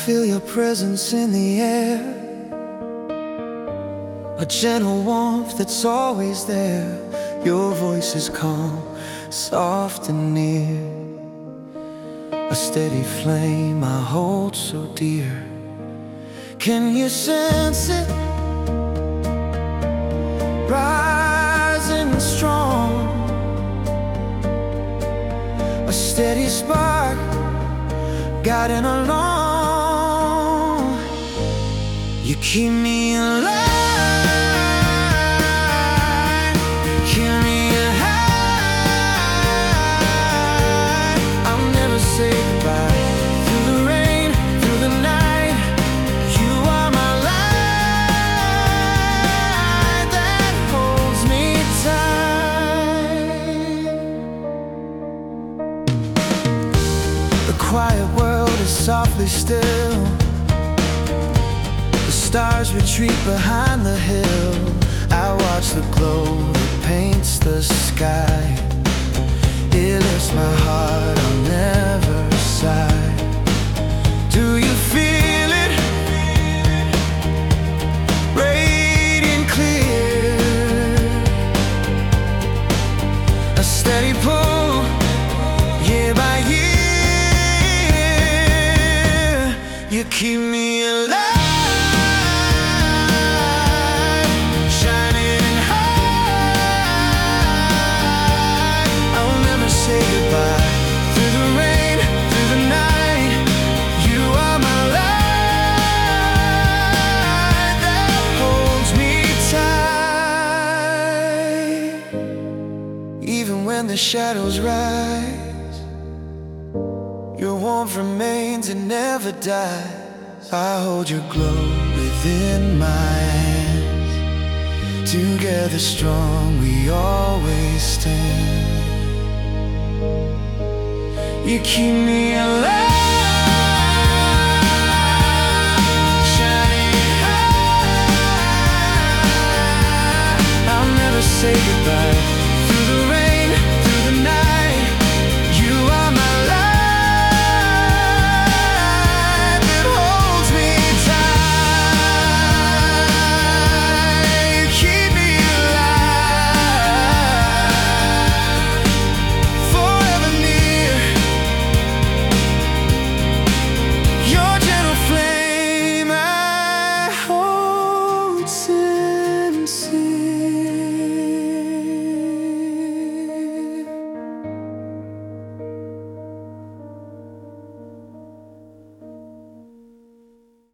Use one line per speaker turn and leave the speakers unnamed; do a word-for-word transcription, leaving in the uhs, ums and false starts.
feel your presence in the air, a gentle warmth that's always there. Your voice is calm, soft and near, a steady flame I hold so dear. Can you sense it? Rising strong, a steady spark guiding along. You keep me alive, keep me high. I'll never say goodbye. Through the rain, through the night, you are my light that holds me tight. The quiet world is softly still, the stars retreat behind the hill. I watch the glow that paints the sky. It lifts my heart, I'll never sigh. Do you feel it? Radiant clear, a steady pull, year by year. You keep me alive, when the shadows rise. Your warmth remains, it never dies. I hold your glow within my hands. Together strong we always stand. You keep me alive, shining high. I'll never say goodbye.